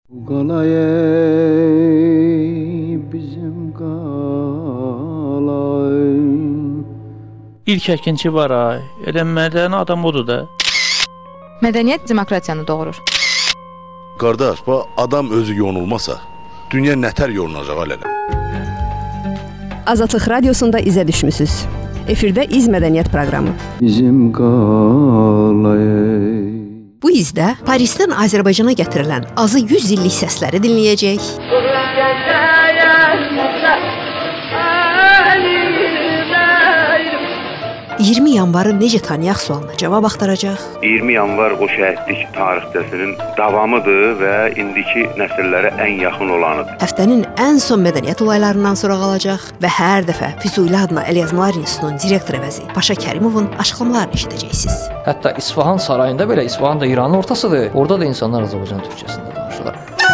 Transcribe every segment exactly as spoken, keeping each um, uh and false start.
Qalay bizim qalay. İlk əkinçi var ay. Elə mədəni adam odur da. Mədəniyyət demokratiyanı doğurur. Qardaş, bu adam özü yonulmasa, dünya nətər yonulacaq hələ? Azadlıq Radiosunda izə düşmüsüz. Efirdə İz Mədəniyyət proqramı. Bizim qalay. Bu izdə Parisdən Azərbaycana gətirilən azı yüz illik səsləri dinləyəcək. iyirmi yanvarı necə tanıyaq sualına cavab axtaracaq. iyirmi yanvar o şəhidlik tarixçəsinin davamıdır və indiki nəsillərə ən yaxın olanıdır. Həftənin ən son mədəniyyət olaylarından sonra qalacaq və hər dəfə Füzuli adına Əlyazmalar İnstitutunun direktor əvəzi Paşa Kərimovun açıqlamalarını eşidəcəksiniz. Hətta İsfahan sarayında belə, İsfahan da İranın ortasıdır. Orada da insanlar Azərbaycan türkçəsində danışırlar.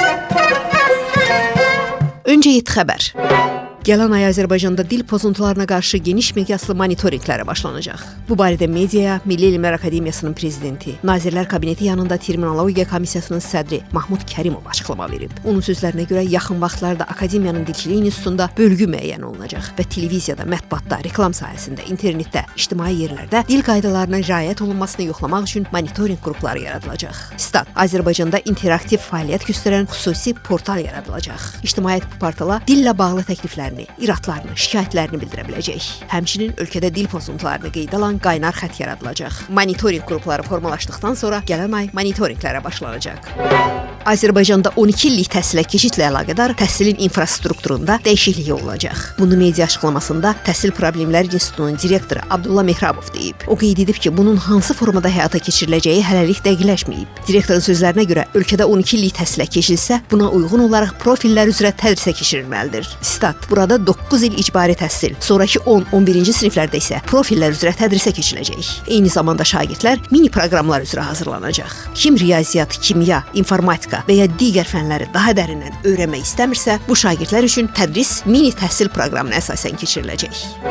Öncə yet xəbər. Gələn ay Azərbaycanda dil pozuntularına qarşı geniş miqyaslı monitorinqlərə başlanacaq. Bu barədə mediaya Milli Elmlər Akademiyasının prezidenti, Nazirlər Kabineti yanında Terminologiya Komissiyasının sədri Mahmud Kərimov açıqlama verib. Onun sözlərinə görə yaxın vaxtlarda Akademiyanın Dilçilik İnstitutunda bölgü müəyyən olunacaq və televiziyada, mətbuatda, reklam sahəsində, internetdə, ictimai yerlərdə dil qaydalarına riayət olunmasını yoxlamaq üçün monitorinq qrupları yaradılacaq. Stat, Azərbaycanda interaktiv fəaliyyət göstərən xüsusi portal yaradılacaq. İctimaiyyət bu portala dillə bağlı təkliflərini, iradlarını, şikayətlərini bildirə biləcək. Həmçinin ölkədə dil pozuntularını qeydə alan qaynar xətt yaradılacaq. Monitorinq qrupları formalaşdıqdan sonra gələn ay monitorinqlərə başlanacaq. Azərbaycanda on iki illik təhsilə keçidlə əlaqədar təhsilin infrastrukturunda dəyişiklik olunacaq. Bunu media açıqlamasında Təhsil Problemləri İnstitutunun direktoru Abdullah Mehrabov deyib. O qeyd edib ki, bunun hansı formada həyata keçiriləcəyi hələlik dəqiqləşməyib. Direktorun sözlərinə görə ölkədə on iki illik təhsilə keçilsə, buna uyğun olaraq profillər üzrə tədrisə keçirilməlidir. Stat, burada doqquz il icbari təhsil, sonraki on on birinci siniflərdə isə profillər üzrə tədrisə keçiləcək. Eyni zamanda şagirdlər mini proqramlar üzrə hazırlanacaq. Kim riyaziyyat, kimya, informatika və ya digər fənləri daha dərindən öyrənmək istəmirsə, bu şagirdlər üçün tədris mini təhsil proqramına əsasən keçiriləcək.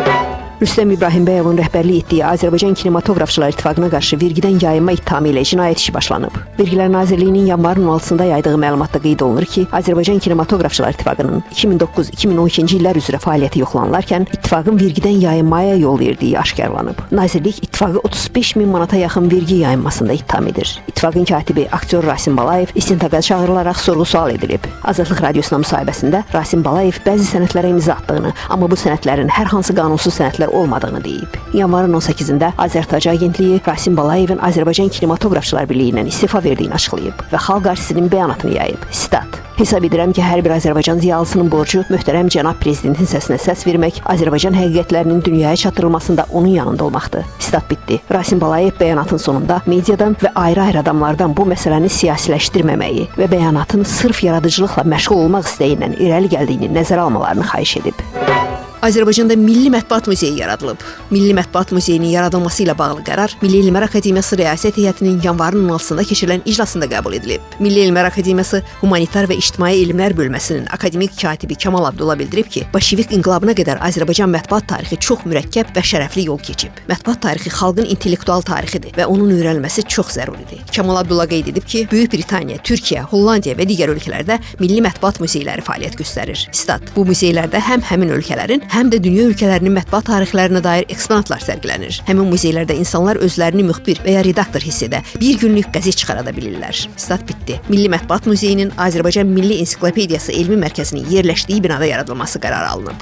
Rüstəm İbrahimbəyovun rəhbərlik etdiyi Azərbaycan Kinematografçılar İttifaqına qarşı vergidən yayınma ittihamı ilə cinayət işi başlanıb. Vergilər Nazirliyinin yanvarın on altısında yaydığı məlumatda qeyd olunur ki, Azərbaycan Kinematografçılar İttifaqının iki min doqquz iki min on ikinci illər üzrə fəaliyyəti yoxlanılarkən ittifaqın vergidən yayınmaya yol verdiyi aşkarlanıb. Nazirlik ittifaqı otuz beş min manata yaxın vergi yayınmasında ittiham edir. İttifaqın katibi aktyor Rasim Balayev istintaqa çağırılaraq sorğu-sual edilib. Azadlıq Radiosuna müsahibəsində Rasim Balayev bəzi sənədlərə imza atdığını, amma bu sənədlərin hər hansı qanunsuz sənədlər olmadığını deyib. Yanvarın on səkkizində Azərtac Agentliyi Rasim Balayevin Azərbaycan Kinematografçılar Birliyindən istifa verdiyini açıqlayıb və xalq arşivinin bəyanatını yayıb. Stat: Hesab edirəm ki, hər bir Azərbaycan ziyalısının borcu möhtərəm cənab prezidentin səsinə səs vermək, Azərbaycan həqiqətlərinin dünyaya çatdırılmasında onun yanında olmaqdır. Stat bitdi. Rasim Balayev bəyanatın sonunda mediadan və ayrı-ayrı adamlardan bu məsələni siyasiləşdirməməyi və bəyanatın sırf yaradıcılıqla məşğul olmaq istəyindən irəli gəldiyini nəzərə almalarını xahiş edib. Azərbaycanda Milli Mətbuat Muzeyi yaradılıb. Milli Mətbuat Muzeyinin yaradılması ilə bağlı qərar Milli Elmlər Akademiyası Riyasət Heyətinin yanvarın on altısında keçirilən iclasında qəbul edilib. Milli Elmlər Akademiyası Humanitar və İctimai Elmlər bölməsinin akademik katibi Kamal Abdulla bildirib ki, Bolşevik inqilabına qədər Azərbaycan mətbuat tarixi çox mürəkkəb və şərəfli yol keçib. Mətbuat tarixi xalqın intellektual tarixidir və onun öyrənilməsi çox zəruridir. Kamal Abdulla qeyd edib ki, Böyük Britaniya, Türkiyə, Hollandiya və digər ölkələrdə milli mətbuat muzeyləri fəaliyyət göstərir. Stat: Bu muzeylərdə həm həmin ölkələrin, həm də dünya ölkələrinin mətbuat tarixlərinə dair eksponatlar sərgilənir. Həmin muzeylərdə insanlar özlərini müxbir və ya redaktor hiss edə, bir günlük qəzet çıxarada bilirlər. Stat bitdi. Milli Mətbuat Muzeyinin Azərbaycan Milli Ensiklopediyası elmi mərkəzinin yerləşdiyi binada yaradılması qərarı alınıb.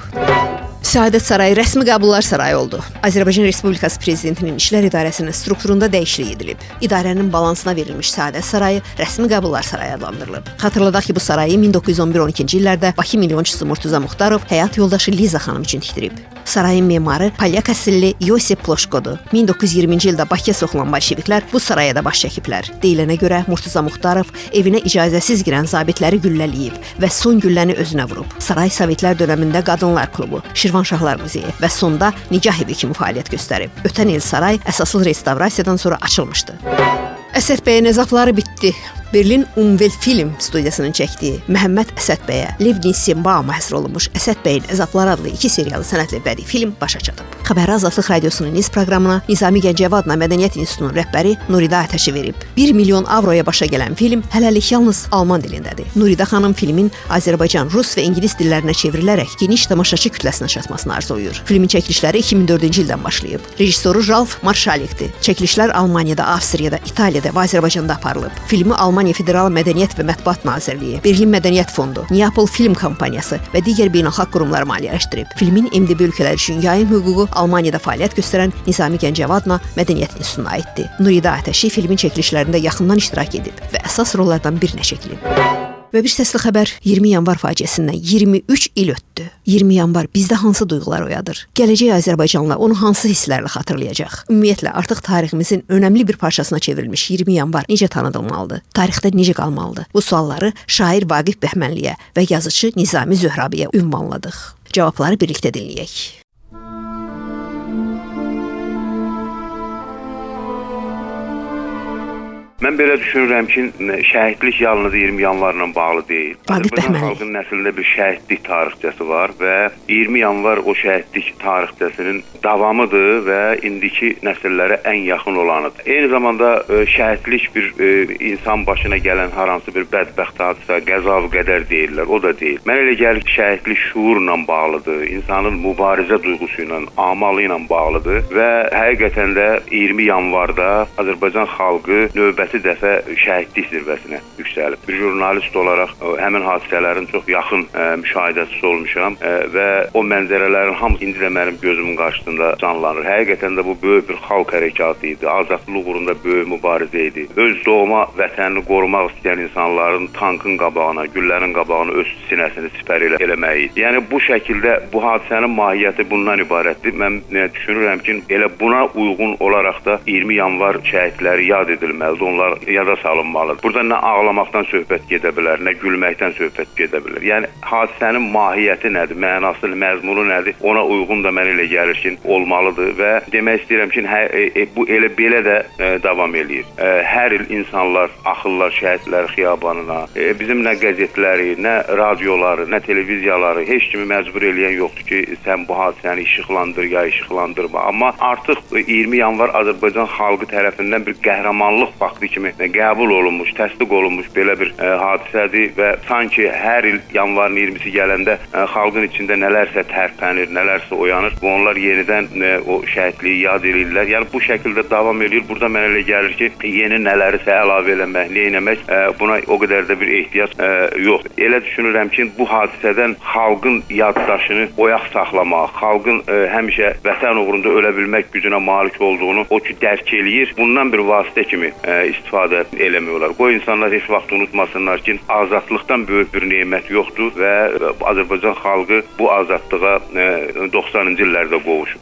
Səadət Sarayı rəsmi qəbullar sarayı oldu. Azərbaycan Respublikası Prezidentinin İşlər İdarəsinin strukturunda dəyişiklik edilib. İdarənin balansına verilmiş Səadət Sarayı rəsmi qəbullar sarayı adlandırılıb. Xatırladaq ki, bu sarayı min doqquz yüz on bir on ikinci illərdə Bakı milyonçusu Murtuza Muxtarov həyat yoldaşı Liza xanım üçün tikdirib. Sarayın memarı Polyak əsilli Yosip Ploşkodur. min doqquz yüz iyirminci ildə Bakıya soxulan bolşeviklər bu saraya da baş çəkiblər. Deyilənə görə Murtuza Muxtarov evinə icazəsiz girən zabitləri güllələyib və son gülləni özünə vurub. Saray Sovetlər dövründə Qadınlar klubu, Şirvanşahlar muzeyi və sonda Nigah evi kimi fəaliyyət göstərib. Ötən il saray əsaslı restavrasiyadan sonra açılmışdı. Əsəd bəyin əzabları bitdi. Berlin Umwelt Film studiyasının çəkdiyi Məhəmməd Əsədbəyə Lev Nissenbauma həsr olunmuş Əsəd bəyin Əzabları adlı iki seriyalı sənətli bədii film başa çatıb. Xəbəri Azadlıq Radiosunun Niz proqramına Nizami Gəncəvi adına Mədəniyyət İnstitutunun rəhbəri Nurida Atəşi verib. bir milyon avroya başa gələn film hələlik yalnız alman dilindədir. Nurida xanım filmin Azərbaycan, Rus və İngilis dillərinə çevrilərək geniş tamaşaçı kütləsinə çatmasını arzulayır. Filmin çəkilişləri iki min dördüncü ildən başlayıb. Rejissoru Ralf Marşalikdir. Çəkilişlər Almaniyada, Avstriyada, İtaliyada və Azərbaycanda aparılıb. Filmi Almaniya Federal Mədəniyyət və Mətbuat Nazirliyi, Berlin Mədəniyyət Fondu, Neapol Film Kompaniyası və digər beynəlxalq qurumlar maliyyələşdirib. Filmin M D B ölkələri üçün yayım hüququ Almaniyada fəaliyyət göstərən Nizami Gəncəvi adına Mədəniyyət İnstitutuna aiddir. Nurida Atəşi filmin çəkilişlərində yaxından iştirak edib və əsas rollardan birinə çəkilib. Və bir səsli xəbər, iyirmi yanvar faciəsindən iyirmi üç il ötdü. iyirmi yanvar bizdə hansı duyğular oyadır? Gələcək Azərbaycanla onu hansı hisslərlə xatırlayacaq? Ümumiyyətlə, artıq tariximizin önəmli bir parçasına çevrilmiş iyirmi yanvar necə tanıdılmalıdır? Tarixdə necə qalmalıdır? Bu sualları şair Vaqif Bəhmənliyə və yazıcı Nizami Zöhrabiyə ünvanladıq. Cavabları birlikdə dinləyək. Mən belə düşünürəm ki, şəhidlik yalnız iyirmi yanvarla bağlı deyil. Azərbaycan xalqının nəslində bir şəhidlik tarixçəsi var və iyirmi yanvar o şəhidlik tarixçəsinin davamıdır və indiki nəsillərə ən yaxın olanıdır. Eyni zamanda şəhidlik bir insan başına gələn hər hansı bir bədbəxt hadisə, qəza və qədər deyirlər, o da deyil. Mən elə gəlir ki, şəhidlik şuurla bağlıdır, insanın mübarizə duyğusu ilə, amalı ilə bağlıdır və həqiqətən də iyirmi yanvarda Azərbaycan xalqı növbəti dəfə şəhidlik zirvəsinə yüksəlib. Bir jurnalist olaraq həmin hadisələrin çox yaxın ə, müşahidəçisi olmuşam ə, və o mənzərələrin hamısı indi də mənim gözümün qarşısında canlanır. Həqiqətən də bu böyük bir xalq hərəkatı idi. Azadlıq uğrunda böyük mübarizə idi. Öz doğma vətənini qorumaq istəyən insanların tankın qabağına, güllərin qabağına öz sinəsini sipər elə eləməyi idi. Yəni bu şəkildə bu hadisənin mahiyyəti bundan ibarətdir. Mən nə düşünürəm ki, elə buna uyğun olaraq da iyirmi yanvar şəhidləri yad edilməlidir. Onlar yada salınmalıdır. Burada nə ağlamaqdan söhbət gedə bilər, nə gülməkdən söhbət gedə bilər. Yəni hadisənin mahiyyəti nədir, mənası, məzmunu nədir? Ona uyğun da mənə elə gəlir ki, olmalıdır və demək istəyirəm ki, hə, e, bu elə belə də e, davam eləyir. E, hər il insanlar axırlar şəhidlər xiyabanına. E, bizim nə qəzetləri, nə radioları, nə televiziyaları heç kimi məcbur eləyən yoxdur ki, sən bu hadisəni işıqlandır ya işıqlandırma. Amma artıq iyirmi yanvar Azərbaycan xalqı tərəfindən bir qəhrəmanlıq faktı kimi qəbul olunmuş, təsdiq olunmuş belə bir ə, hadisədir və sanki hər il yanvarın iyirmisi gələndə ə, xalqın içində nələrsə tərpənir, nələrsə oyanır və onlar yenidən ə, o şəhidliyi yad edirlər. Yəni bu şəkildə davam edir. Burada mənə elə gəlir ki, yeni nələrisə əlavə eləmək, neynəmək ə, buna o qədər də bir ehtiyac ə, yox. Elə düşünürəm ki, bu hadisədən xalqın yaddaşını oyaq saxlamaq, xalqın ə, həmişə vətən uğrunda ölə bilmək gücünə malik olduğunu o ki dərk eləyir. Bundan bir vasitə kimi ə, istifadə eləmiyorlar. Qoy insanlar heç vaxt unutmasınlar ki, azadlıqdan böyük bir nemət yoxdur və Azərbaycan xalqı bu azadlığa doxsanıncı illərdə qovuşub.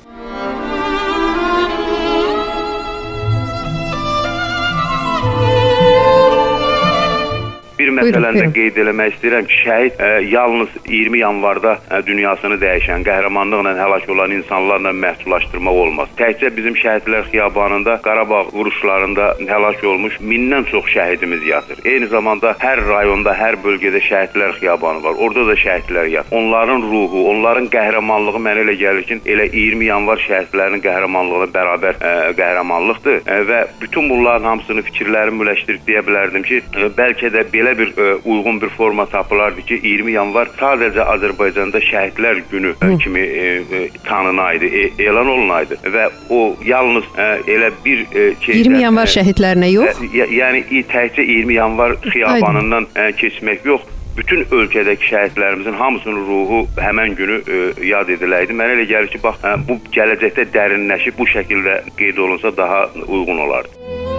Bir məsələndə qeyd eləmək istəyirəm ki, şəhid ə, yalnız iyirmi yanvarda ə, dünyasını dəyişən, qəhrəmanlıqla həlak olan insanlarla məhdudlaşdırmaq olmaz. Təkcə bizim şəhidlər xiyabanında, Qarabağ vuruşlarında həlak olmuş mindən çox şəhidimiz yatır. Eyni zamanda hər rayonda, hər bölgədə şəhidlər xiyabanı var. Orada da şəhidlər yatır. Onların ruhu, onların qəhrəmanlığı mənə elə gəlir ki, elə iyirmi yanvar şəhidlərinin qəhrəmanlığına bərabər ə, qəhrəmanlıqdır ə, və bütün bunların hamısını fikirlərimi müləşdirib deyə bilərdim ki, ə, bəlkə də belə bir ə, uyğun bir forma tapılardı ki, iyirmi yanvar sadəcə Azərbaycanda şəhidlər günü ə, kimi ə, ə, tanınaydı, e, elan olunaydı və o yalnız ə, elə bir ə, şeydən, iyirmi yanvar şəhidlərinə yox? Ə, yəni təkcə iyirmi yanvar xiyabanından ə, keçmək yox. Bütün ölkədəki şəhidlərimizin hamısının ruhu həmən günü ə, yad ediləydi. Mənə elə gəlir ki, bax, ə, bu gələcəkdə dərinləşib bu şəkildə qeyd olunsa daha uyğun olardı.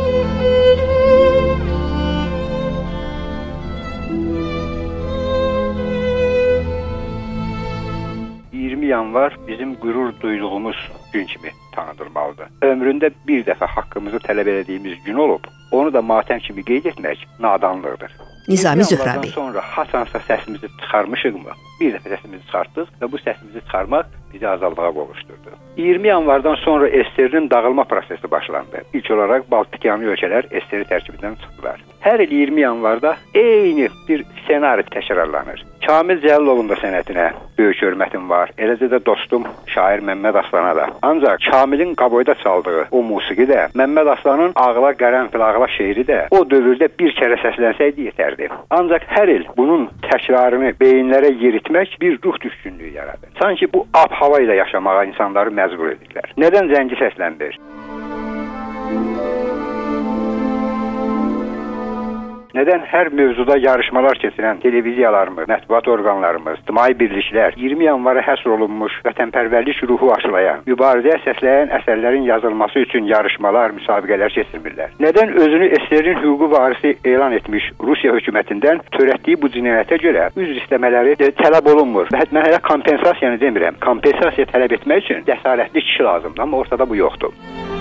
iyirmi yanvar bizim qürur duyduğumuz gün kimi tanıdılmalıdır. Ömründə bir dəfə haqqımızı tələb edədiyimiz gün olub, onu da matəm kimi qeyd etmək nadanlıqdır. Nizami Zöhrabi. Sonra haçansa səsimizi çıxarmışıqmı? Bir dəfə səsimizi çıxartdıq və bu səsimizi çıxarmaq bizi azadlığa qovuşdurdu. iyirmi yanvardan sonra S S R-nin dağılma prosesi başlandı. İlk olaraq Baltikyanı ölkələr S S R tərkibindən çıxdılar. Hər il iyirmi yanvarda eyni bir ssenari təkrarlanır. Kamil Cəlilovun da sənətinə böyük hörmətim var. Eləcə də dostum şair Məmməd Aslana da. Ancaq Kamilin Qaboyda çaldığı o musiqi də, Məmməd Aslanın Ağla Qərənfil Ağla şeiri də o dövrdə bir kərə səslənsəydi yetərdi. Ancaq hər il bunun təkrarını beyinlərə yeritmək bir ruh düşkünlüyü yaradır. Sanki bu ab-hava ilə yaşamağa insanları məcbur edirlər. Nədən zəngi səsləndir? Nədən hər mövzuda yarışmalar keçirən televiziyalarımız, mətbuat orqanlarımız, ictimai birliklər iyirmi yanvara həsr olunmuş vətənpərvərlik ruhu aşılayan, mübarizəyə səsləyən əsərlərin yazılması üçün yarışmalar, müsabiqələr keçirmirlər? Nədən özünü S S R-in hüquqi varisi elan etmiş Rusiya hökumətindən törətdiyi bu cinayətə görə üzr istəmələri tələb olunmur? Və mən hələ kompensasiyanı demirəm. Kompensasiya tələb etmək üçün cəsarətli kişi lazımdır, amma ortada bu yoxdur.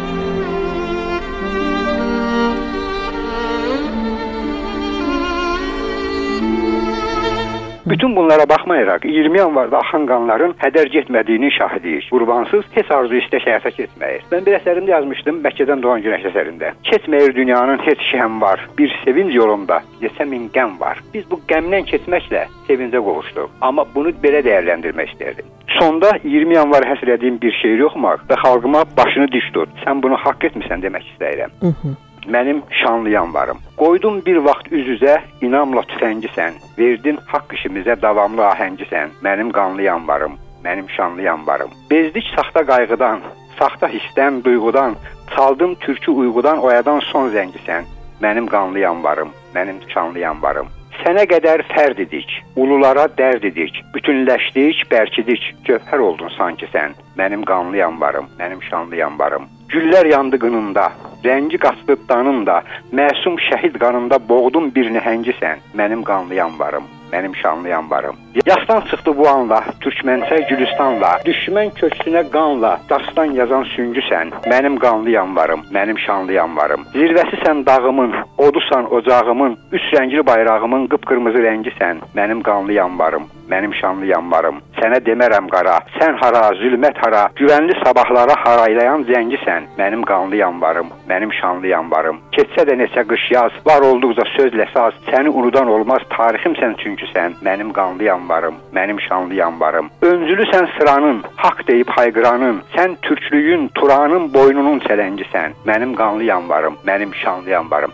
Bütün bunlara baxmayaraq iyirmi yanvarda axan qanların hədər getmədiyinin şahidiyik. Qurbansız heç arzu istək həyata keçməyir. Mən bir əsərimdə yazmışdım Məkkədən doğan günəş əsərində. Keçməyir dünyanın heç şəhəm var. Bir sevinc yolunda yesə min qəm var. Biz bu qəmdən keçməklə sevincə qovuşduq. Amma bunu belə dəyərləndirmək istərdim. Sonda iyirmi yanvar həsr etdiyim bir şeiri oxumaq və xalqıma başını diş tut. Sən bunu haqq etmirsən demək istəyirəm. Hı -hı. Mənim şanlı yanvarım. Qoydum bir vaxt üz-üzə, inamla tüfəngisən. Verdin haqq işimizə davamlı ahəngisən. Mənim qanlı yanvarım, mənim şanlı yanvarım. Bezdik saxta qayğıdan, saxta hissdən, duyğudan. Çaldım türkü uyğudan, oyadan son zəngisən. Mənim qanlı yanvarım, mənim şanlı yanvarım. Sənə qədər fərd idik, ululara dərd idik. Bütünləşdik, bərkidik. Cövhər oldun sanki sən. Mənim qanlı yanvarım, mənim şanlı yanvarım. Güllər yandı qınında, rəngi qaçdı danında, məsum şəhid qanında boğdum bir nəhəngisən. Mənim qanlı yanvarım, mənim şanlı yanvarım. Yasdan çıxdı bu anla, Türkmənçay Gülüstanla, düşmən köksünə qanla, dastan yazan süngüsən. Mənim qanlı yanvarım, mənim şanlı yanvarım. Zirvəsisən dağımın, odusan ocağımın, üç rəngli bayrağımın qıpqırmızı rəngisən. Mənim qanlı yanvarım, mənim şanlı yanvarım. Sənə demərəm qara, sən hara, zülmət hara, güvənli sabahlara haraylayan zəngisən. Mənim qanlı yanvarım, mənim şanlı yanvarım. Keçsə də neçə qış yaz, var olduqca sözlə saz, səni unudan olmaz tariximsən çünki sən. Mənim qanlı yanvarım, mənim şanlı yanvarım. Öncülüsən sıranın, haqq deyib hayqıranın, sən türklüyün, turanın boynunun çələngisən. Mənim qanlı yanvarım, mənim şanlı yanvarım.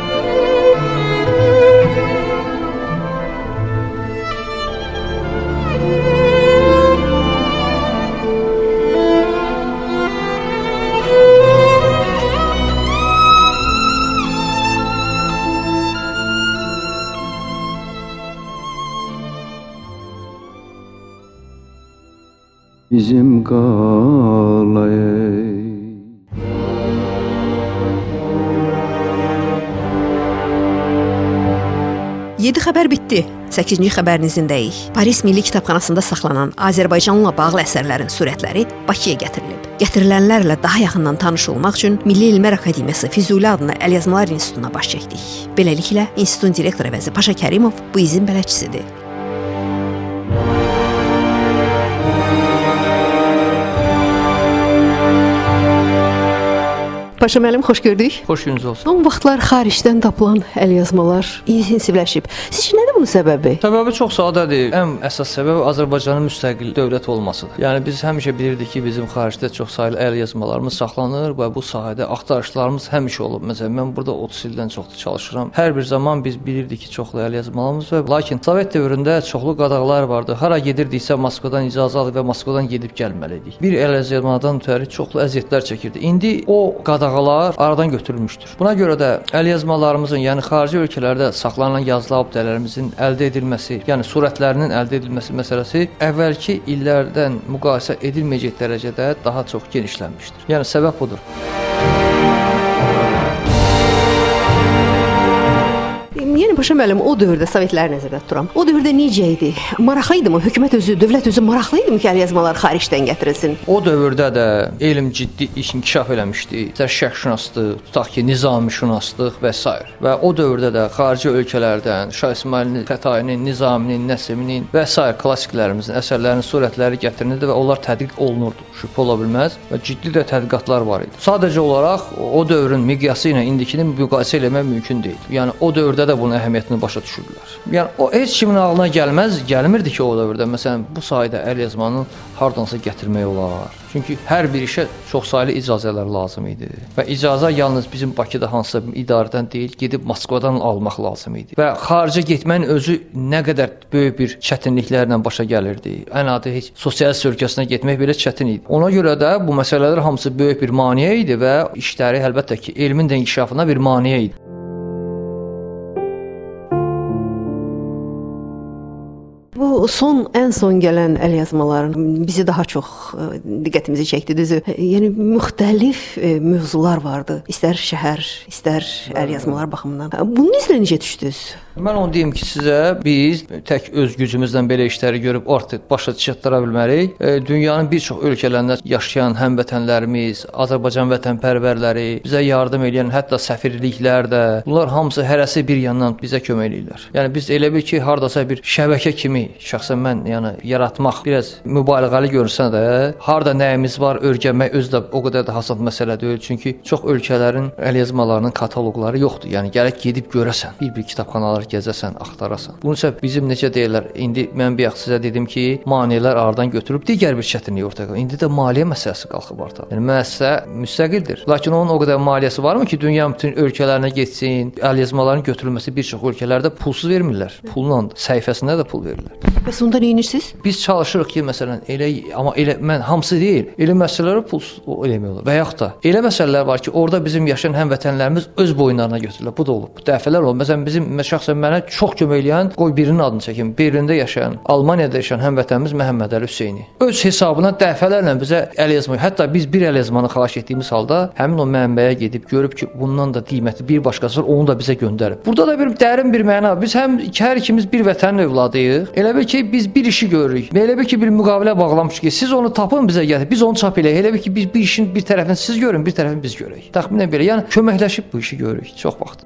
Bizim qalaya yeddi xəbər bitdi. səkkizinci xəbərinizdəyik. Paris Milli Kitabxanasında saxlanan Azərbaycanla bağlı əsərlərin surətləri Bakıya gətirilib. Gətirilənlərlə daha yaxından tanış olmaq üçün Milli Elmlər Akademiyası Füzuli adına Əlyazmalar İnstitutuna baş çəkdik. Beləliklə, institutun direktoru Əvəzi Paşa Kərimov bu izin bələdçisidir. Paşa müəllim, xoş gördük. Xoş gününüz olsun. Son vaxtlar xaricdən tapılan əlyazmalar intensivləşib. Sizcə nədir bunun səbəbi? Səbəbi çox sadədir. Ən əsas səbəb Azərbaycanın müstəqil dövlət olmasıdır. Yəni biz həmişə bilirdik ki, bizim xaricdə çoxsaylı əlyazmalarımız saxlanır və bu sahədə axtarışlarımız həmişə olub. Məsələn, mən burada otuz ildən çoxdur çalışıram. Hər bir zaman biz bilirdik ki, çoxlu əlyazmalarımız var. Lakin Sovet dövründə çoxlu qadağalar vardı. Hara gedirdiksə Moskvadan icazə alıb və Moskvadan gedib gəlməliydik. Bir əlyazmadan ötəri çoxlu əziyyətlər çəkirdi. İndi o qadağalar aradan götürülmüşdür. Buna görə də əlyazmalarımızın, yəni xarici ölkələrdə saxlanılan yazılı abidələrimizin əldə edilməsi, yəni surətlərinin əldə edilməsi məsələsi əvvəlki illərdən müqayisə edilməyəcək dərəcədə daha çox genişlənmişdir. Yəni səbəb budur. Yəni Paşa müəllim, o dövrdə Sovetləri nəzərdə tuturam. O dövrdə necə idi? Maraqlı idimi? Hökumət özü, dövlət özü maraqlı idimi ki, əlyazmalar xaricdən gətirilsin? O dövrdə də elm ciddi inkişaf eləmişdi. İstər şərqşünaslıq, tutaq ki, nizamşünaslıq və s. Və o dövrdə də xarici ölkələrdən Şah İsmayılın, Xətainin, Nizaminin, Nəsiminin və s. klassiklərimizin əsərlərinin surətləri gətirilirdi və onlar tədqiq olunurdu. Şübhə ola bilməz və ciddi də tədqiqatlar var idi. Sadəcə olaraq o dövrün miqyası ilə indikini müqayisə eləmək mümkün deyil. Yəni o dövrdə də bunun əhəmiyyətini başa düşürdülər. Yəni o heç kimin ağlına gəlməz, gəlmirdi ki, o dövrdə məsələn bu sayda əlyazmanı hardansa gətirmək olar. Çünki hər bir işə çoxsaylı icazələr lazım idi və icazə yalnız bizim Bakıda hansısa bir idarədən deyil, gedib Moskvadan almaq lazım idi. Və xaricə getməyin özü nə qədər böyük bir çətinliklərlə başa gəlirdi. Ən adi heç sosialist ölkəsinə getmək belə çətin idi. Ona görə də bu məsələlər hamısı böyük bir maneə idi və işləri əlbəttə ki, elmin də inkişafına bir maneə idi. Bu son, ən son gələn əlyazmaların bizi daha çox ə, diqqətimizi çəkdi, düzü. Yəni müxtəlif ə, mövzular vardı. İstər şəhər, istər əlyazmalar baxımından. Bunun izlə necə düşdünüz? Mən onu deyim ki, sizə biz tək öz gücümüzlə belə işləri görüb artıq başa çatdıra bilmərik. E, dünyanın bir çox ölkələrində yaşayan həmvətənlərimiz, Azərbaycan vətənpərvərləri, bizə yardım edən hətta səfirliklər də, bunlar hamısı hərəsi bir yandan bizə kömək edirlər. Yəni biz elə bil ki, hardasa bir şəbəkə kimi, şəxsən mən yəni yaratmaq biraz mübaliğəli görünsə də, harda nəyimiz var öyrənmək özü də o qədər də hasad məsələ deyil. Çünki çox ölkələrin əlyazmalarının kataloqları yoxdur. Yəni gərək gedib görəsən, bir-bir kitabxanalar gəzəsən, axtarasan. Bunun isə bizim necə deyirlər, indi mən bir sizə dedim ki, maneələr aradan götürüb digər bir çətinlik ortaya qoyur. İndi də maliyyə məsələsi qalxıb ortaya. Yəni müəssisə müstəqildir. Lakin onun o qədər maliyyəsi varmı ki, dünya bütün ölkələrinə getsin, əlyazmaların götürülməsi bir çox ölkələrdə pulsuz vermirlər. Pulla, səhifəsində də pul verirlər. Bəs onda nə edirsiniz? Biz çalışırıq ki, məsələn, elə amma elə mən hamısı deyil, elə məsələləri pulsuz eləmək olar. Və yaxud da elə məsələlər var ki, orada bizim yaşayan həmvətənlərimiz öz boyunlarına götürürlər. Bu da olub. Bu dəfələr olub. Məsələn, bizim şəxsən mənə çox kömək eləyən, qoy birinin adını çəkim, Berlində yaşayan, Almaniyada yaşayan həmvətənimiz Məhəmməd Əli Hüseyni. Öz hesabına dəfələrlə bizə əlyazma, hətta biz bir əlyazmanı xahiş etdiyimiz halda həmin o mənbəyə gedib görüb ki, bundan da qiyməti bir başqası var, onu da bizə göndərib. Burada da bir dərin bir məna. Biz həm hər ikimiz bir vətənin övladıyıq. Elə bil ki, biz bir işi görürük. Elə bil ki, bir müqavilə bağlamışıq ki, siz onu tapın bizə gətir. Biz onu çap eləyək. Elə bil ki, biz bir işin bir tərəfini siz görün, bir tərəfini biz görək. Təxminən belə. Yəni köməkləşib bu işi görürük çox vaxt.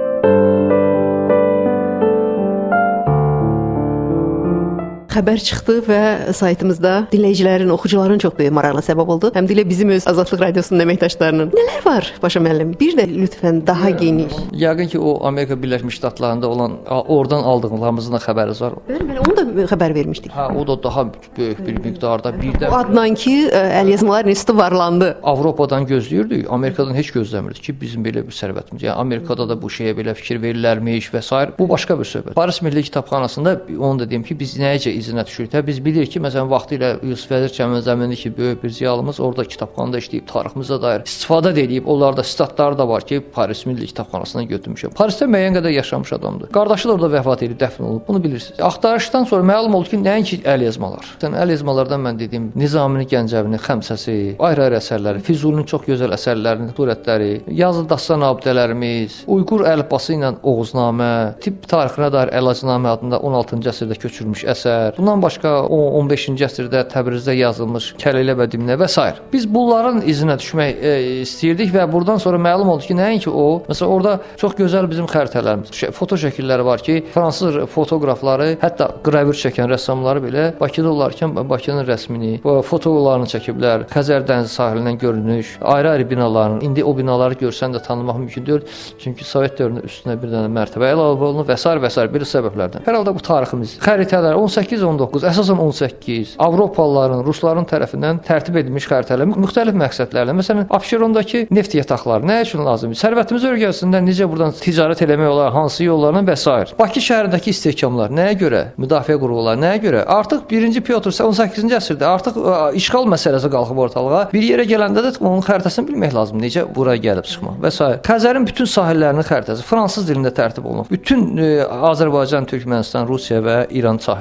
Xəbər çıxdı və saytımızda dinləyicilərin, oxucuların çox böyük marağına səbəb oldu. Həm də elə bizim öz Azadlıq Radiosunun əməkdaşlarının. Nələr var Paşa müəllim? Bir də lütfən daha geniş. Yəqin ki, o Amerika Birləşmiş Ştatlarında olan oradan aldığımızın da xəbəriniz var. Bəli, bəli, onu da xəbər vermişdik. Hə, o da daha böyük bir miqdarda birdən. O adnan ki, əlyazmalar institutu varlandı. Avropadan gözləyirdik, Amerikadan heç gözləmirdik ki, bizim belə bir sərvətimiz. Yəni Amerikada da bu şeyə belə fikir verilərmiş və s. Bu başqa bir söhbət. Paris Milli Kitabxanasında onu da deyim ki, biz necə izinə düşürük. Biz bilirik ki, məsələn, vaxtilə Yusuf Vəzir Kəmənzəmini ki, böyük bir ziyalımız orada kitabxanada işləyib, tariximizə dair istifadə edib. Onlarda statları da var ki, Paris Milli Kitabxanasından götürmüşəm. Parisdə müəyyən qədər yaşamış adamdır. Qardaşı da orada vəfat edib, dəfn olub. Bunu bilirsiniz. Axtarışdan sonra məlum oldu ki, nəinki əlyazmalar. Yəni əlyazmalardan mən dediyim Nizamini Gəncəvinin Xəmsəsi, ayrı-ayrı əsərləri, Füzulinin çox gözəl əsərlərinin surətləri, yazı dastan abidələrimiz, Uyğur əlifbası ilə Oğuznamə, tibb tarixinə dair Əlacnamə adında on altıncı əsrdə köçürülmüş əsər. Bundan başqa on beşinci əsrdə Təbrizdə yazılmış Kələlə və Dimlə və s. Biz bunların izinə düşmək e, istəyirdik və buradan sonra məlum oldu ki, nəinki o, məsələn, orada çox gözəl bizim xəritələrimiz, şey, foto şəkilləri var ki, fransız fotoqrafları, hətta qravür çəkən rəssamları belə Bakıda olarkən Bakının rəsmini, fotolarını çəkiblər. Xəzər dənizi sahilindən görünüş, ayrı-ayrı binaların, indi o binaları görsən də tanımaq mümkün deyil, çünki Sovet dövrünün üstünə bir dənə mərtəbə əlavə olunub və s. və s. bir səbəblərdən. Hər halda bu tariximiz, xəritələr on səkkiz on doqquz, əsasən on səkkiz, Avropalıların, Rusların tərəfindən tərtib edilmiş xəritələr müxtəlif məqsədlərlə. Məsələn, Abşerondakı neft yataqları nə üçün lazımdır? Sərvətimiz örgəsində necə buradan ticarət eləmək olar, hansı yollarla və s. Bakı şəhərindəki istehkamlar nəyə görə? Müdafiə qurğuları nəyə görə? Artıq birinci Pyotr on səkkizinci əsrdə artıq ə, işğal məsələsi qalxıb ortalığa. Bir yerə gələndə də onun xəritəsini bilmək lazımdır. Necə bura gəlib çıxmaq və s. Xəzərin bütün sahillərinin xəritəsi fransız dilində tərtib olunub. Bütün ə, Azərbaycan, Türkmənistan, Rusiya və İran sahilləri hamısı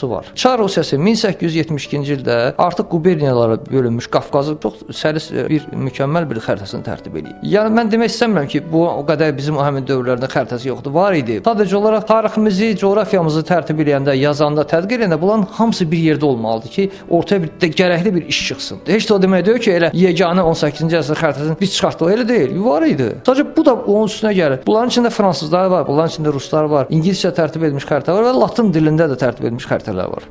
mövzusu var. Çar Rusiyası min səkkiz yüz yetmiş ikinci ildə artıq quberniyalara bölünmüş Qafqazı çox səlis bir mükəmməl bir xəritəsini tərtib edir. Yəni mən demək istəmirəm ki, bu o qədər bizim o həmin dövrlərdə xəritəsi yoxdur. Var idi. Sadəcə olaraq tariximizi, coğrafiyamızı tərtib edəndə, yazanda, tədqiq edəndə bunların hamısı bir yerdə olmalıdır ki, ortaya bir də gərəkli bir iş çıxsın. Heç də o demək deyil ki, elə yeganə on səkkizinci əsr xəritəsini biz çıxartdıq. Elə deyil. Var idi. Sadəcə bu da onun üstünə gəlir. Bunların içində fransızlar var, bunların içində ruslar var, ingiliscə tərtib edilmiş xəritə var və latın dilində də tərtib edilmiş xəritələr var.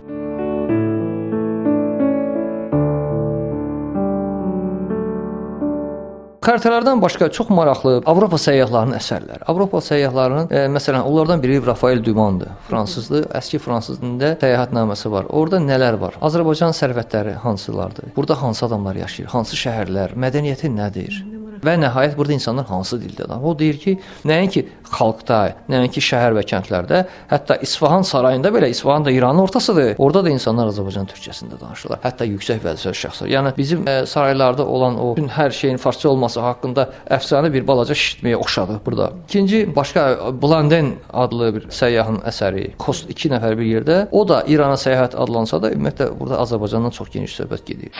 Xəritələrdən başqa çox maraqlı Avropa səyyahlarının əsərləri. Avropa səyyahlarının e, məsələn onlardan biri Rafael Dumandır. Fransızdır. Əski fransız dilində səyahətnaməsi var. Orada nələr var? Azərbaycan sərvətləri hansılardır? Burada hansı adamlar yaşayır? Hansı şəhərlər? Mədəniyyəti nədir? Və nəhayət burada insanlar hansı dildə danışır? O deyir ki, nəinki xalqda, nəinki şəhər və kəndlərdə, hətta İsfahan sarayında belə, İsfahan da İranın ortasıdır. Orada da insanlar Azərbaycan türkçəsində danışırlar. Hətta yüksək vəzifəli şəxslər. Yəni bizim e, saraylarda olan o bütün hər şeyin farsça olması haqqında əfsanə bir balaca şişitməyə oxşadı burada. İkinci başqa Blanden adlı bir səyyahın əsəri. Kost iki nəfər bir yerdə. O da İrana səyahət adlansa da ümumiyyətlə burada Azərbaycandan çox geniş söhbət gedir.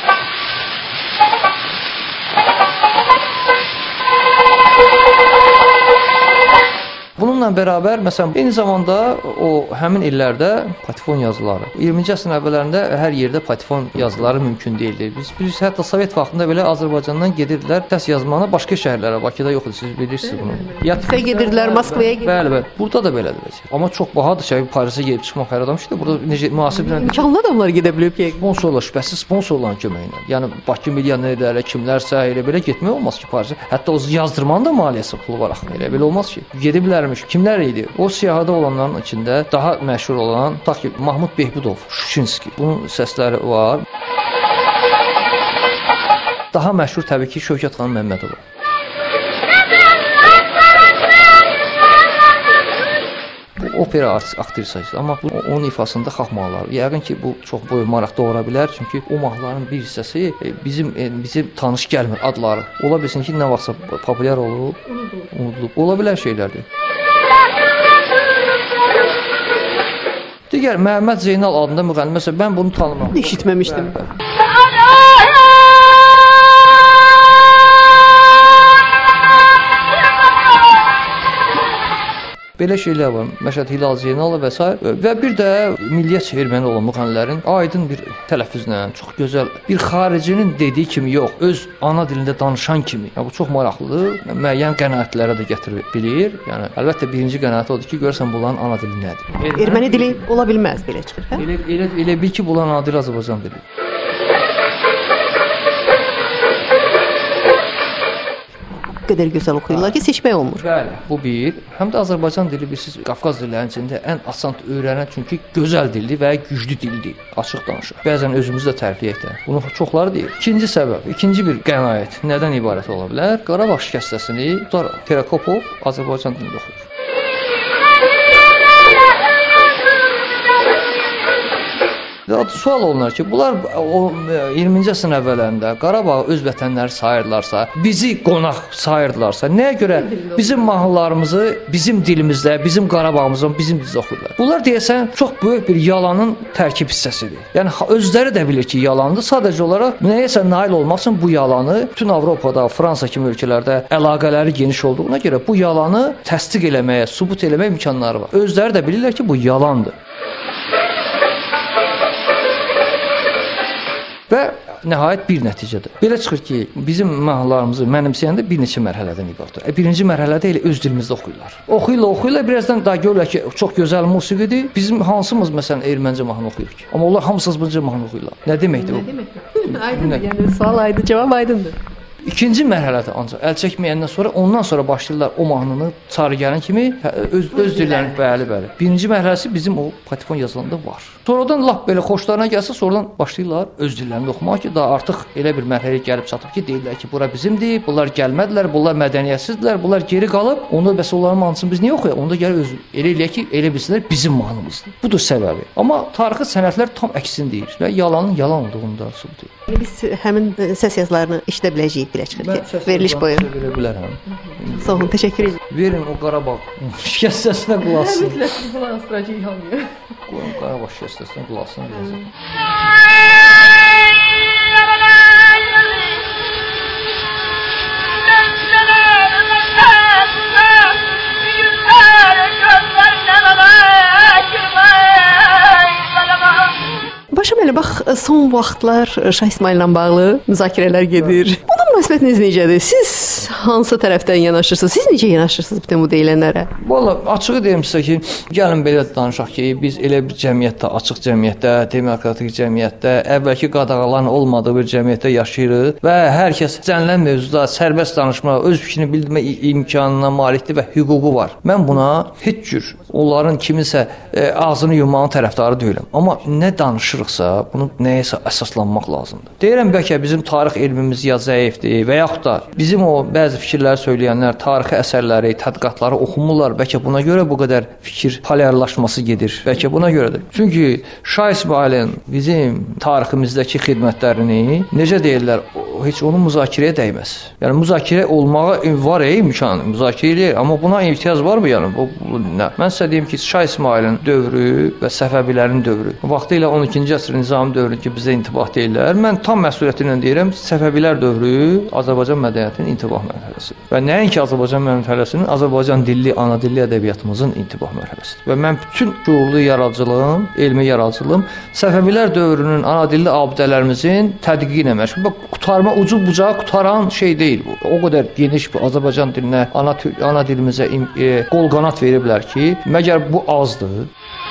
Bununla bərabər, məsələn, eyni zamanda o həmin illərdə patifon yazıları. iyirminci əsrin əvvəllərində hər yerdə patifon yazıları mümkün deyildi. Biz, biz hətta Sovet vaxtında belə Azərbaycandan gedirdilər dərs yazmağına başqa şəhərlərə. Bakıda yox idi, siz bilirsiniz bunu. Yatsa gedirdilər, Moskvaya gedirdilər. Bəli, bəli. Burada da belədir vəziyyət. Amma çox bahadır ki, Parisə gedib çıxmaq hər adam ki, burada necə müasir bir imkanlı adamlar gedə bilib ki, sponsorlar, şübhəsiz sponsorların köməyi ilə. Yəni Bakı milyonerləri, kimlərsə elə belə getmək olmaz ki, Parisə. Hətta o yazdırmanın da maliyyəsi pulu var axı. Elə belə olmaz ki. Gediblər kimlər idi? O siyahıda olanların içində daha məşhur olan tutaq ki, Mahmud Behbudov, Şuşinski. Bunun səsləri var. Daha məşhur təbii ki, Şövkət xanım Məmmədova. Bu opera aktrisası, amma bu, onun ifasında xalq mahnıları. Yəqin ki, bu çox boyu maraq doğura bilər, çünki o mahnıların bir hissəsi bizim bizim tanış gəlmir adları. Ola bilsin ki, nə vaxtsa populyar olub, unudulub. Ola bilər şeylərdir. Digər Məhəmməd Zeynal adında müğənni, məsələn, mən bunu tanımam. Eşitməmişdim. Belə şeylər var. Məşəd Hilal Zeynalov və s. Və bir də milliyyət erməni olan müğənnilərin aydın bir tələffüzlə, çox gözəl, bir xaricinin dediyi kimi yox, öz ana dilində danışan kimi. Yəni, bu çox maraqlıdır. Müəyyən qənaətlərə də gətirə bilir. Yəni, əlbəttə birinci qənaət odur ki, görürsən bunların ana dili nədir? Erməni, erməni dili ola bilməz belə çıxır, hə? Elə, elə, elə bil ki, bunların ana dili Azərbaycan dili. qədər gözəl oxuyurlar ki, seçmək olmur. Bəli, bu bir. Həm də Azərbaycan dili bilirsiniz, Qafqaz dillərinin içində ən asan öyrənən, çünki gözəl dildir və güclü dildir. Açıq danışaq. Bəzən özümüz də tərifləyək də. Bunu çoxları deyir. İkinci səbəb, ikinci bir qənaət nədən ibarət ola bilər? Qarabağ şikəstəsini Muxtar Perakopov Azərbaycan dilində oxuyur. Sual olunar ki, bunlar o iyirminci əsrin əvvəllərində Qarabağı öz vətənləri sayırlarsa, bizi qonaq sayırlarsa, nəyə görə bizim mahnılarımızı bizim dilimizdə, bizim Qarabağımızın bizim dildə oxuyurlar? Bunlar deyəsən çox böyük bir yalanın tərkib hissəsidir. Yəni özləri də bilir ki, yalandır. Sadəcə olaraq nəyəsə nail olmaq üçün bu yalanı bütün Avropada, Fransa kimi ölkələrdə əlaqələri geniş olduğuna görə bu yalanı təsdiq eləməyə, sübut eləməyə imkanları var. Özləri də bilirlər ki, bu yalandır. Və nəhayət bir nəticədir. Belə çıxır ki, bizim mahnılarımızı mənimsəyəndə bir neçə mərhələdən ibarətdir. Birinci mərhələdə elə öz dilimizdə oxuyurlar. Oxuyurlar, oxuyurlar, birazdan daha görürlər ki, çox gözəl musiqidir. Bizim hansımız məsələn ermənicə mahnı oxuyur ki? Amma onlar hamısı azərbaycanca mahnı oxuyurlar. Nə deməkdir bu? Nə deməkdir? Aydındır. Yəni sual aydın, cavab aydındır. İkinci mərhələdə ancaq əl çəkməyəndən sonra ondan sonra başlayırlar o mahnını çarı gələn kimi öz öz dillərini bəli bəli. Birinci mərhələsi bizim o patifon yazılanda var. Sonradan lap belə xoşlarına gəlsə, sonradan başlayırlar öz dillərini oxumaq ki, daha artıq elə bir mərhələyə gəlib çatıb ki, deyirlər ki, bura bizimdir, bunlar gəlmədilər, bunlar mədəniyyətsizdirlər, bunlar geri qalıb. Onda bəs onların mahnısını biz niyə oxuyaq? Onda gəlir öz elə eləyək ki, elə bilsinlər bizim mahnımızdır. Budur səbəbi. Amma tarixi sənədlər tam əksini deyir və yalanın yalan olduğunu da sübut edir. Biz həmin səs yazılarını eşidə biləcəyik belə çıxır ki, veriliş boyu. Verə bilərəm. Sağ olun, təşəkkür edirəm. Verin o Qarabağ şikəst səsinə qulaq asın. Mütləq qulaq asdıracağıq hamıya. Qarabaş şəstəsindən qulaqsın deyəcək. Başa belə bax, son vaxtlar Şah İsmayılla bağlı müzakirələr gedir. Buna münasibətiniz necədir? Siz hansı tərəfdən yanaşırsınız? Siz necə yanaşırsınız bütün bu deyilənlərə? Valla açığı deyim sizə ki, gəlin belə danışaq ki, biz elə bir cəmiyyətdə, açıq cəmiyyətdə, demokratik cəmiyyətdə, əvvəlki qadağaların olmadığı bir cəmiyyətdə yaşayırıq və hər kəs istənilən mövzuda sərbəst danışma, öz fikrini bildirmə imkanına malikdir və hüququ var. Mən buna heç cür onların kiminsə e, ağzını yumağın tərəfdarı deyiləm. Amma nə danışırıqsa, bunu nəyəsə əsaslanmaq lazımdır. Deyirəm, bəlkə bizim tarix elmimiz ya zəifdir və yaxud da bizim o bəzi fikirləri söyləyənlər tarixi əsərləri, tədqiqatları oxumurlar. Bəlkə buna görə bu qədər fikir polyarlaşması gedir. Bəlkə buna görədir. Çünki Şah İsmayılın bizim tariximizdəki xidmətlərini necə deyirlər, heç onu müzakirəyə dəyməz. Yəni müzakirə olmağa var ey imkan, müzakirə eləyir, amma buna ehtiyac varmı yəni? Bu, bu nə? Mən sizə deyim ki, Şah İsmayılın dövrü və Səfəvilərin dövrü. Vaxtilə on ikinci əsr nizami dövrü ki, bizə intibah deyirlər. Mən tam məsuliyyəti ilə deyirəm, Səfəvilər dövrü Azərbaycan mədəniyyətinin intibah mərhələsidir. Və nəinki Azərbaycan mədəniyyətinin, Azərbaycan dilli, ana dilli ədəbiyyatımızın intibah mərhələsidir. Və mən bütün şuurlu yaradıcılığım, elmi yaradıcılığım Səfəvilər dövrünün ana dilli abidələrimizin tədqiqi ilə məşğul. Bax, qutarma ucu bucağı qutaran şey deyil bu. O qədər geniş bir Azərbaycan dilinə, ana, ana dilimizə e, qol qanat veriblər ki, məgər bu azdır?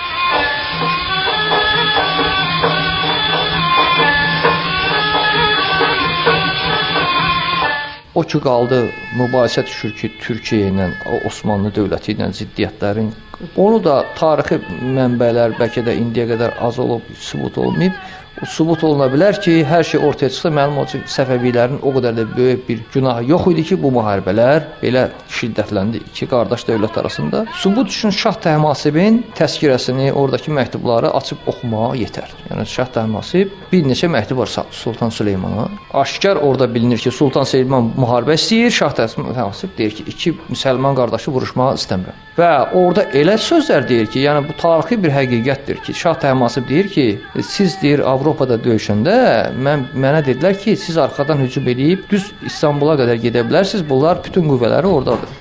O ki, qaldı, mübahisə düşür ki, Türkiyə ilə, Osmanlı dövləti ilə ziddiyyətlərin. Onu da tarixi mənbələr bəlkə də indiyə qədər az olub, sübut olmayıb. Sübut oluna bilər ki, hər şey ortaya çıxsa, mənim o Səfəvilərin o qədər də böyük bir günahı yox idi ki, bu müharibələr belə şiddətləndi iki qardaş dövlət arasında. Sübut üçün Şah Təhmasibin təzkirəsini, oradakı məktubları açıb oxumağa yetər. Yəni Şah Təhmasib bir neçə məktub var Sultan Süleymana. Aşkar orada bilinir ki, Sultan Süleyman müharibə istəyir, Şah Təhmasib deyir ki, iki müsəlman qardaşı vuruşmağı istəmirəm. Və orada elə sözlər deyir ki, yəni bu tarixi bir həqiqətdir ki, Şah Təhmasib deyir ki, siz deyir Avropada döyüşəndə mən mənə dedilər ki, siz arxadan hücum edib düz İstanbula qədər gedə bilərsiniz. Bunlar bütün qüvvələri ordadır.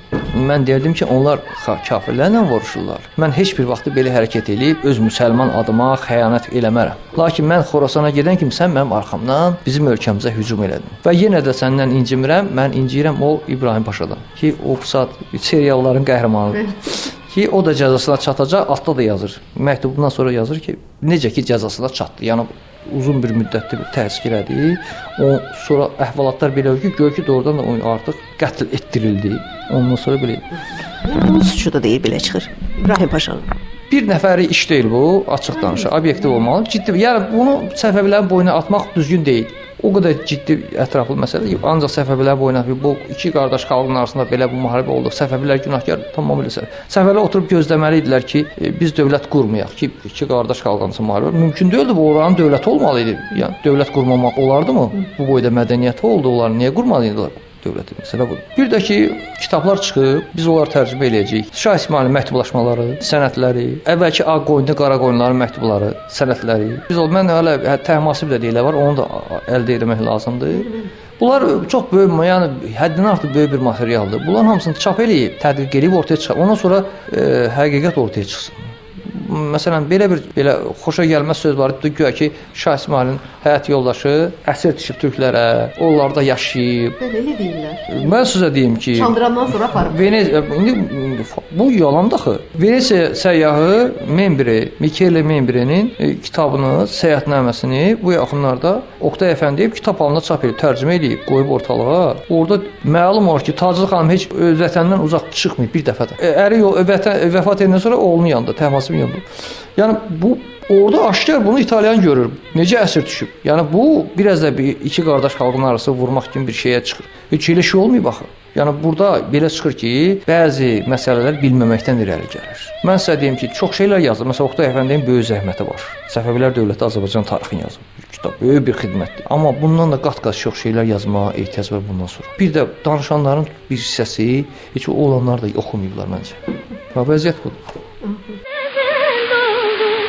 Mən deyirdim ki, onlar kafirlərlə vuruşurlar. Mən heç bir vaxt belə hərəkət edib öz müsəlman adıma xəyanət eləmərəm. Lakin mən Xorasana gedən kimi sən mənim arxamdan bizim ölkəmizə hücum elədin. Və yenə də səndən incimirəm, mən inciyirəm o İbrahim Paşadan ki, o saat serialların qəhrəmanıdır. Ki, o da cəzasına çatacaq, altda da yazır. Məktubundan sonra yazır ki, necə ki cəzasına çatdı. Yəni uzun bir müddətli bir təzkirədir. O sonra əhvalatlar belə olur ki, gör ki, doğrudan da o artıq qətl etdirildi. Ondan sonra belə. Bunun suçu da deyil belə çıxır. İbrahim Paşanın. Bir nəfəri iş deyil bu, açıq danışır, obyektiv olmalı. Ciddi, yəni bunu Səfəvilərin boynuna atmaq düzgün deyil. O qədər ciddi ətraflı məsələdir. Ancaq Səfəvilər boyuna bu iki qardaş xalqın arasında belə bu müharibə oldu. Səfəvilər günahkar tamamilə Səfəvilər. Səfəvilər oturub gözləməli idilər ki, biz dövlət qurmayaq ki, iki qardaş xalqın arasında müharibə. Mümkün deyildi, bu oranın dövləti olmalı idi. Yəni dövlət qurmamaq olardı mı? Bu boyda mədəniyyəti oldu, onlar niyə qurmalıdılar? Dövləti məsələ budur. Bir də ki, kitablar çıxıb, biz onları tərcümə eləyəcəyik. Şah İsmayılın məktublaşmaları, sənədləri, əvvəlki ağ qoyunlu, qara qoyunların məktubları, sənədləri. Biz o mən hələ Təhmasib də deyilə var, onu da əldə etmək lazımdır. Bunlar çox böyük, yəni həddindən artıq böyük bir materialdır. Bunların hamısını çap eləyib, tədqiq edib ortaya çıxar. Ondan sonra e, həqiqət ortaya çıxsın. Məsələn, belə bir belə xoşa gəlməz söz var idi, güya ki, Şah İsmayılın həyat yoldaşı əsir düşüb türklərə, onlar da yaşayıb. Belə nə deyirlər? Mən sizə deyim ki, Çandırandan sonra aparıb. Venesiya, indi bu yalandır axı. Venesiya səyyahı Membri, Michele Membri'nin e, kitabını, səyahətnaməsini bu yaxınlarda Oqtay Əfəndiyev kitab halında çap edib, tərcümə edib, qoyub ortalığa. Orada məlum olur ki, Taclı xanım heç öz vətəndən uzaq çıxmayıb bir dəfə də. E, əri vətən, vəfat edəndən sonra oğlunun yanında, Təhmasibin yanında. Yəni bu orada aşkar bunu İtalyan görür. Necə əsir düşüb. Yəni bu biraz da bir iki qardaş xalqın arası vurmaq kimi bir şeyə çıxır. Heç elə şey olmayıb axı. Yəni burada belə çıxır ki, bəzi məsələlər bilməməkdən irəli gəlir. Mən sizə deyim ki, çox şeylər yazılır. Məsələn, Oqtay Əfəndinin böyük zəhməti var. Səfəvilər dövləti Azərbaycan tarixini yazıb. Kitab böyük bir xidmətdir. Amma bundan da qat-qat çox şeylər yazmağa ehtiyac var bundan sonra. Bir də danışanların bir hissəsi heç olanlar da oxumayıblar məncə. Və vəziyyət budur.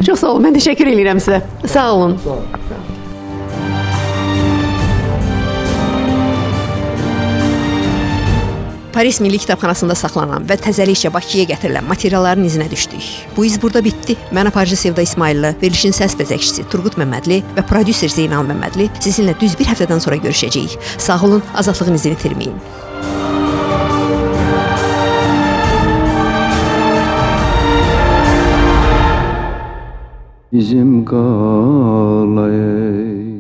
Çox sağ olun. Mən təşəkkür edirəm sizə. Sağ olun. Sağ olun. Paris Milli Kitabxanasında saxlanan və təzəlikcə Bakıya gətirilən materialların izinə düşdük. Bu iz burada bitdi. Mən aparıcı Sevda İsmayıllı, verilişin səs bəzəkçisi Turqut Məmmədli və prodüser Zeynal Məmmədli sizinlə düz bir həftədən sonra görüşəcəyik. Sağ olun, azadlığın izini itirməyin. Bizim qalay